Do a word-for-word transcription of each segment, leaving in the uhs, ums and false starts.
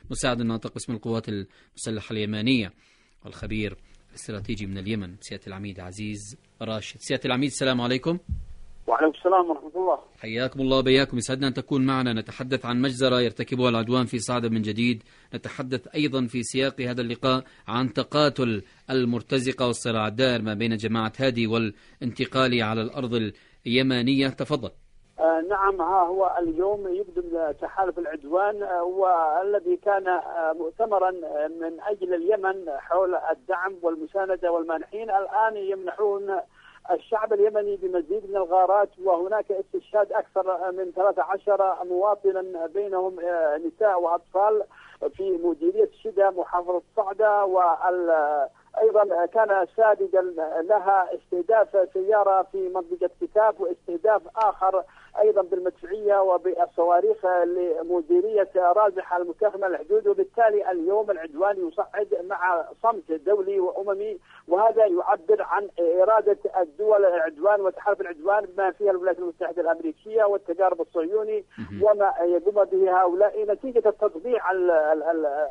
مساعد الناطق باسم القوات المسلحة اليمانية والخبير الاستراتيجي من اليمن سيادة العميد عزيز راشد. سيادة العميد السلام عليكم. وعليكم السلام ورحمة الله. حياكم الله بياكم، يسعدنا أن تكون معنا. نتحدث عن مجزرة يرتكبها العدوان في صعدة من جديد. نتحدث أيضا في سياق هذا اللقاء عن تقاتل المرتزقة والصراع الدائر ما بين جماعة هادي والانتقالي على الأرض اليمانية. تفضل. آه نعم، ها هو اليوم يقدم تحالف العدوان آه والذي كان آه مؤتمرا من أجل اليمن حول الدعم والمساندة والمانحين، الآن يمنحون الشعب اليمني بمزيد من الغارات، وهناك استشهاد أكثر من ثلاثة عشر مواطنا بينهم نساء وأطفال في مديرية شدة محافظة صعدة. وال أيضا كان سابقا لها استهداف سيارة في منطقة كتاب واستهداف آخر أيضا بالمدفعية وبالصواريخ لمديرية رازحة المتاخمة الحدود. وبالتالي اليوم العدوان يصعد مع صمت دولي وأممي، وهذا يعبر عن إرادة الدول العدوان وتحالف العدوان بما فيها الولايات المتحدة الأمريكية والتجارب الصهيوني وما يقوم به هؤلاء نتيجة التطبيع ال ال ال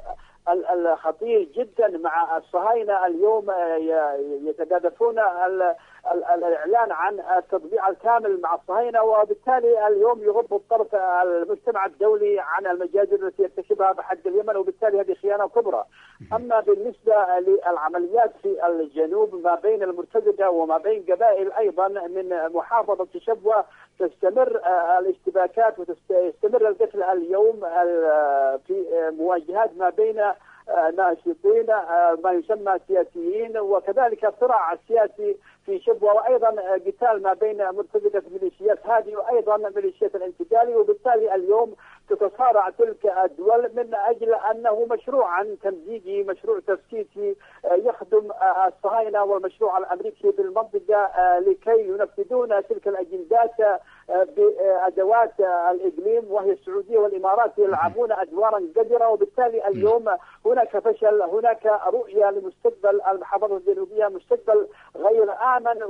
الخطير جدا مع الصهاينة. اليوم يتجادفون الإعلان عن التطبيع الكامل مع الصهاينة، وبالتالي اليوم يغض الطرف المجتمع الدولي عن المجازر التي يرتكبها بحق اليمن، وبالتالي هذه خيانة كبرى. أما بالنسبة للعمليات في الجنوب ما بين المرتزقة وما بين قبائل أيضا من محافظة شبوة، تستمر الاشتباكات وتستمر القتل اليوم في مواجهات ما بين ناشطين ما يسمى سياسيين، وكذلك الصراع السياسي في شبوة، وأيضا قتال ما بين مرتزقة ميليشيات هادي وأيضا ميليشيات الانتقالي. وبالتالي اليوم تتصارع تلك الدول من أجل أنه مشروعا تمزيجي، مشروع تفكيكي يخدم الصهاينة والمشروع الأمريكي في المنطقة لكي ينفذون تلك الأجندات بأدوات الإقليم، وهي السعودية والإمارات يلعبون أدوارا قدرة. وبالتالي اليوم هناك فشل، هناك رؤية لمستقبل المحافظة الجنوبية، مستقبل غير آمن،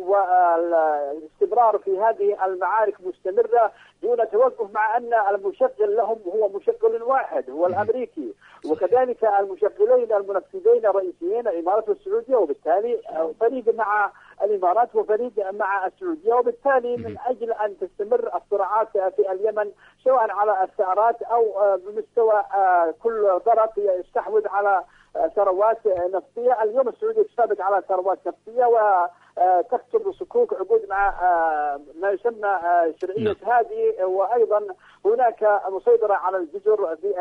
والاستمرار في هذه المعارك مستمرة دون توقف، مع أن المشغل لهم هو مشغل واحد هو الأمريكي، وكذلك المشغلين المنفذين الرئيسيين الإمارات والسعودية، وبالتالي فريق مع الإمارات وفريق مع السعودية. وبالتالي من أجل أن تستمر الصراعات في اليمن سواء على الثأرات أو بمستوى كل طرف يستحوذ على ثروات نفطية. اليوم السعودية تسابق على ثروات نفطية وتكتب صكوك عقود مع ما يسمى شرعية هذه، وأيضا هناك مسيطرة على الجزر في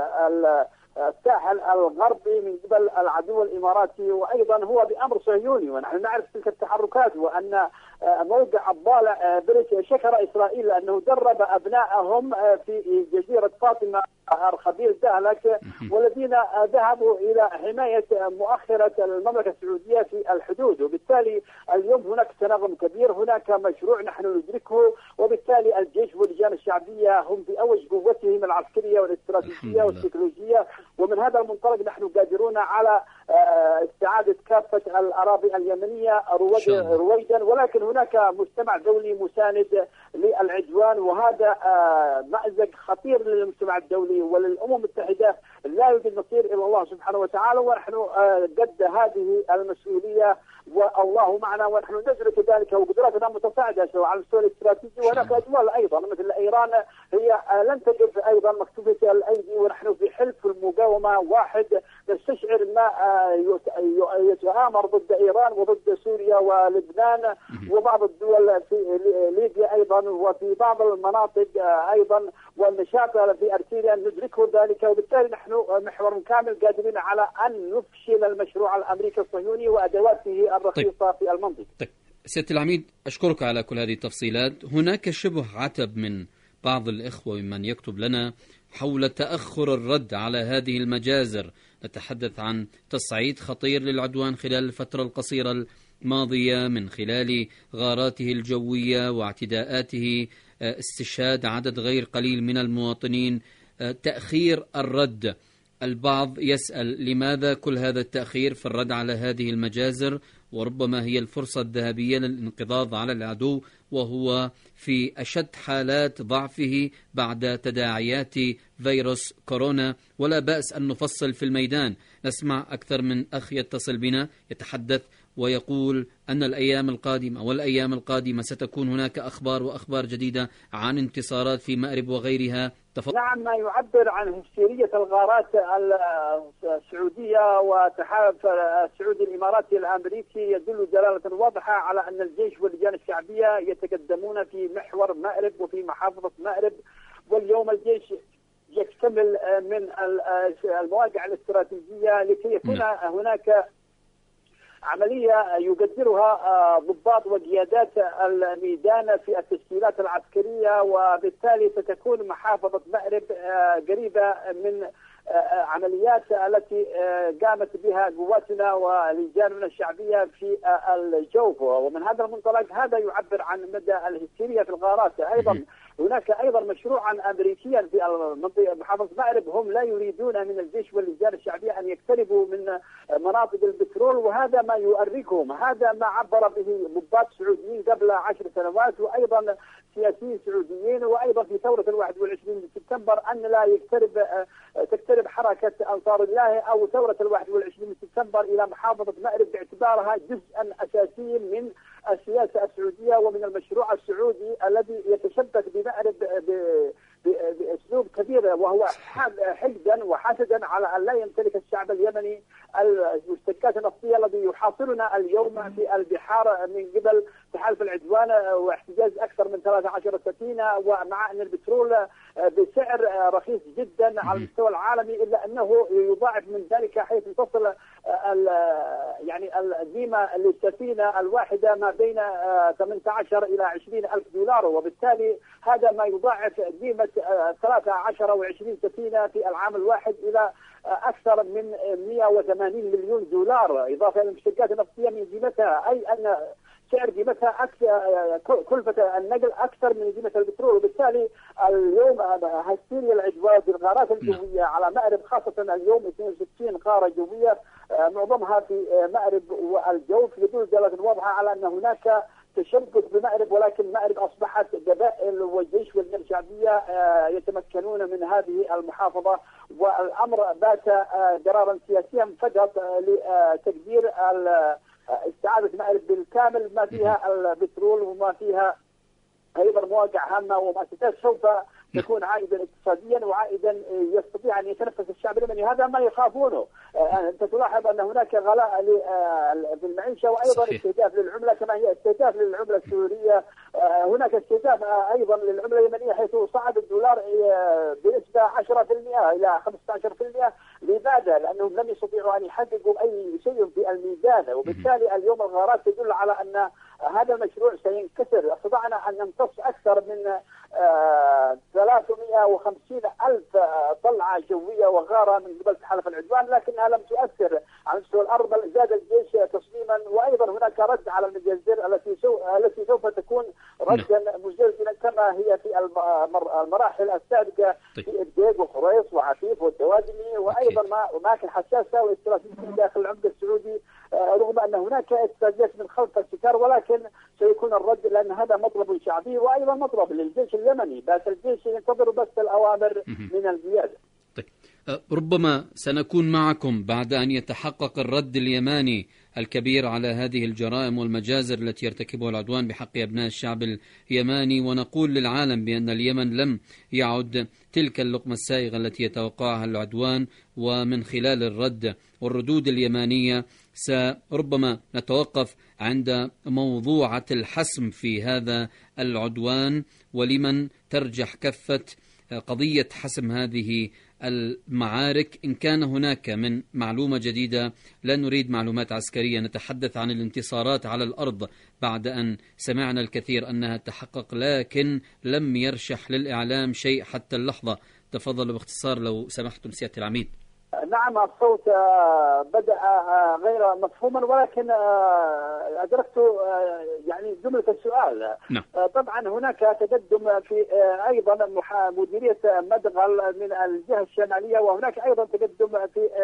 الساحل الغربي من قبل العدو الإماراتي، وأيضا هو بأمر صهيوني. ونحن نعرف تلك التحركات، وأن موقع الضالع بريك شكر إسرائيل لأنه درب أبنائهم في جزيرة فاطمة أرخبيل دهلك، والذين ذهبوا إلى حماية مؤخرة المملكة السعودية في الحدود. وبالتالي اليوم هناك تناغم كبير، هناك مشروع نحن ندركه، وبالتالي الجيش واللجان الشعبية هم في أوج قوتهم العسكرية والاستراتيجية والسيكولوجية، ومن هذا المنطلق نحن قادرون على استعادة كافة الأراضي اليمنية رويدا، ولكن هناك مجتمع دولي مساند للعدوان، وهذا مأزق خطير للمجتمع الدولي وللأمم المتحدة. لا يوجد مصير إلا الله سبحانه وتعالى، ونحن قد هذه المسؤولية والله معنا، ونحن ندرك ذلك، وقدراتنا متصاعدة سواء على المستوى الاستراتيجي. وهناك دول أيضا مثل إيران هي لن تقف أيضا مكتوفة الأيدي، ونحن في حلف المقاومة واحد نستشعر ما يتآمر ضد إيران وضد سوريا ولبنان وبعض الدول في ليبيا أيضا، وفي بعض المناطق أيضا، والنشاط في أرسيليا ندركه ذلك. وبالتالي نحن محور كامل قادرين على أن نفشل المشروع الأمريكي الصهيوني وأدواته الرخيصة طيب. في المنطقة. طيب. سيادة العميد أشكرك على كل هذه التفصيلات. هناك شبه عتب من بعض الإخوة ممن يكتب لنا حول تأخر الرد على هذه المجازر. نتحدث عن تصعيد خطير للعدوان خلال الفترة القصيرة الماضية من خلال غاراته الجوية واعتداءاته، استشهاد عدد غير قليل من المواطنين، تأخير الرد. البعض يسأل لماذا كل هذا التأخير في الرد على هذه المجازر، وربما هي الفرصة الذهبية للانقضاض على العدو وهو في أشد حالات ضعفه بعد تداعيات فيروس كورونا. ولا بأس أن نفصل في الميدان. نسمع أكثر من أخ يتصل بنا يتحدث ويقول أن الأيام القادمة والأيام القادمة ستكون هناك أخبار وأخبار جديدة عن انتصارات في مأرب وغيرها. نعم، ما يعبر عن هستيرية الغارات السعودية وتحالف السعودي الإماراتي الأمريكي يدل دلالة واضحة على أن الجيش واللجان الشعبية يتقدمون في محور مأرب وفي محافظة مأرب. واليوم الجيش يكتمل من المواقع الاستراتيجية لكي يكون هناك عملية يقدرها ضباط وقيادات الميدان في التشكيلات العسكرية، وبالتالي ستكون محافظة مأرب قريبة من عمليات التي قامت بها قواتنا ولجاننا الشعبية في الجوف. ومن هذا المنطلق هذا يعبر عن مدى الهستيرية في الغارات. أيضا هناك أيضا مشروعا أمريكيا في المنطقة محافظة مأرب، هم لا يريدون من الجيش واللجان الشعبية أن يقتربوا من مناطق البترول، وهذا ما يؤرقهم. هذا ما عبر به ضباط سعوديين قبل عشر سنوات وأيضا سياسيين سعوديين، وأيضا في ثورة الواحد والعشرين من سبتمبر أن لا يقترب تقترب حركة أنصار الله أو ثورة الواحد والعشرين من سبتمبر إلى محافظة مأرب باعتبارها جزءا أساسيا من السياسة السعودية ومن المشروع السعودي الذي يتشبث بمأرب بأسلوب كبير، وهو حقدا وحسدا على أن لا يمتلك الشعب اليمني المشتقات النفطية الذي يحاصرنا اليوم في البحار من قبل تحالف العدوان واحتجاز أكثر من ثلاث عشرة سفينة، ومع أن البترول بسعر رخيص جدا على المستوى العالمي إلا أنه يضاعف من ذلك، حيث تصل يعني القيمة للسفينة الواحدة ما بين ثمانية عشر إلى عشرين ألف دولار، وبالتالي هذا ما يضاعف قيمة ثلاثة عشر وعشرين سفينة في العام الواحد إلى أكثر من مئة وثمانين مليون دولار، إضافة إلى المشتقات النفطية من قيمتها، أي أن سعر قيمتها أكثر، كلفة النقل أكثر من قيمة البترول. وبالتالي اليوم هستيريا العدوان بالغارات الجوية على مأرب، خاصة اليوم اثنين وستين غارة جوية معظمها في مأرب والجوف، يدل دلالة واضحة على أن هناك تشبث بمأرب، ولكن مأرب أصبحت قبائل والجيش والجيش الشعبية يتمكنون من هذه المحافظة، والأمر بات قرارا سياسيا فقط لتقدير استعادة مأرب بالكامل، ما فيها البترول وما فيها أيضا مواقع هامة ومؤسسات سوف تكون عائدا اقتصاديا وعائدا يستطيع أن يتنفس الشعب اليمني. هذا ما يخافونه. أنت تلاحظ أن هناك غلاء بالمعيشة وأيضا استهداف للعملة، كما هي استهداف للعملة السورية. هناك استهداف أيضا للعملة اليمنية، حيث صعد الدولار بنسبة عشرة بالمئة إلى خمسة عشر بالمئة. لماذا؟ لأنهم لم يستطيعوا أن يحققوا أي شيء في الميزان، وبالتالي اليوم الغارات تدل على أن هذا المشروع سينكسر. استطعنا أن نمتص أكثر من ثلاثمئة وخمسين ألف طلعة جوية وغارة من قبل تحالف العدوان، لكنها لم تؤثر على مستوى الأرض، بل زاد الجيش تصميما. وأيضا هناك رد على المجازر التي سو... التي سوف تكون ردا مزلزلا كما هي في المراحل السابقة في الديق وخريص وعفيف والدوادمي، وأيضا ما أماكن حساسة واستراتيجية داخل العمق السعودي، رغم أن هناك استراتيجيات من خلف الستار، ولكن سيكون الرد، لأن هذا مطلب شعبي وأيضا مطلب للجيش اليمني، بس الجيش ينتظر بس الأوامر من القيادة. طيب. ربما سنكون معكم بعد أن يتحقق الرد اليماني الكبير على هذه الجرائم والمجازر التي يرتكبها العدوان بحق أبناء الشعب اليماني، ونقول للعالم بأن اليمن لم يعد تلك اللقمة السائغة التي يتوقعها العدوان، ومن خلال الرد والردود اليمانية سربما نتوقف عند موضوعة الحسم في هذا العدوان، ولمن ترجح كفة قضية حسم هذه المعارك. إن كان هناك من معلومة جديدة، لا نريد معلومات عسكرية، نتحدث عن الانتصارات على الأرض بعد أن سمعنا الكثير أنها تحقق، لكن لم يرشح للإعلام شيء حتى اللحظة. تفضل باختصار لو سمحتم سيادة العميد. نعم، الصوت بدأ غير مفهوما، ولكن أدركت يعني جملة السؤال. نعم. طبعا هناك تقدم في أيضا مديرية مدغل من الجهة الشمالية، وهناك أيضا تقدم في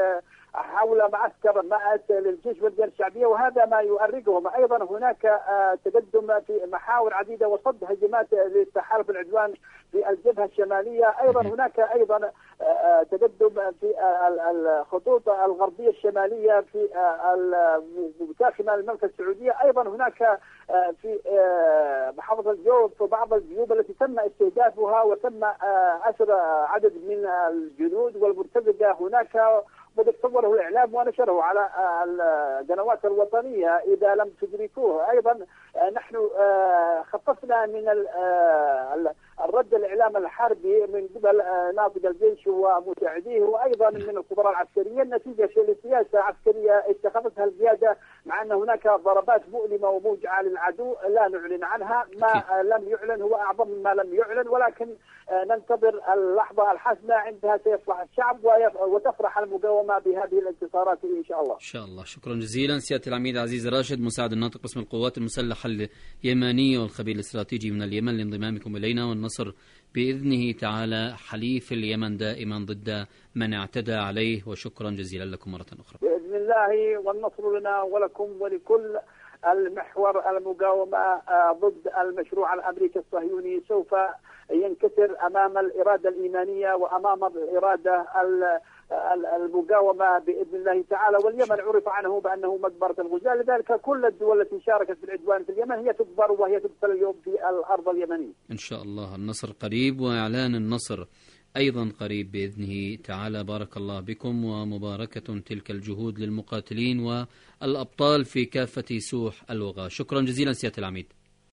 حول معسكر مأس للجيش والجيش الشعبية، وهذا ما يؤرقهم. أيضا هناك تقدم في محاور عديدة وصد هجمات للتحالف العدوان في الجبهة الشمالية. أيضا هناك أيضا تقدم في الخطوط الغربية الشمالية في داخل المملكة السعودية. أيضا هناك في محافظة الجوف بعض الجيوب التي تم استهدافها وتم أسر عدد من الجنود والمرتزقة هناك، وقد صوره الإعلام ونشره على القنوات الوطنية إذا لم تدركوه. أيضا نحن خففنا من الرد الإعلام الحربي من قبل ناطق الجيش ومساعديه وأيضا من الخبراء العسكريين نتيجة لسياسة عسكرية اتخذتها القيادة، مع أن هناك ضربات مؤلمة وموجعة للعدو لا نعلن عنها. ما لم يعلن هو أعظم مما لم يعلن، ولكن ننتظر اللحظة الحاسمة عندها سيفرح الشعب وتفرح المقاومة بهذه الانتصارات إن شاء الله. إن شاء الله. شكرا جزيلا سيادة العميد عزيز راشد، مساعد الناطق باسم القوات المسلحة اليمنية والخبير الاستراتيجي من اليمن، لانضمامكم إلينا، والنصر بإذنه تعالى حليف اليمن دائما ضد من اعتدى عليه. وشكرا جزيلا لكم مرة أخرى. بإذن الله، والنصر لنا ولكم ولكل المحور المقاومة ضد المشروع الأمريكي الصهيوني سوف ينكسر أمام الإرادة الإيمانية وأمام الإرادة المقاومة بإذن الله تعالى. واليمن عرف عنه بأنه مقبرة الغزاة، لذلك كل الدول التي شاركت في العدوان في اليمن هي تقبر وهي تقتل اليوم في الأرض اليمنية. إن شاء الله النصر قريب، وإعلان النصر أيضا قريب بإذنه تعالى. بارك الله بكم، ومباركة تلك الجهود للمقاتلين والأبطال في كافة سوح الوغى. شكرا جزيلا سيادة العميد.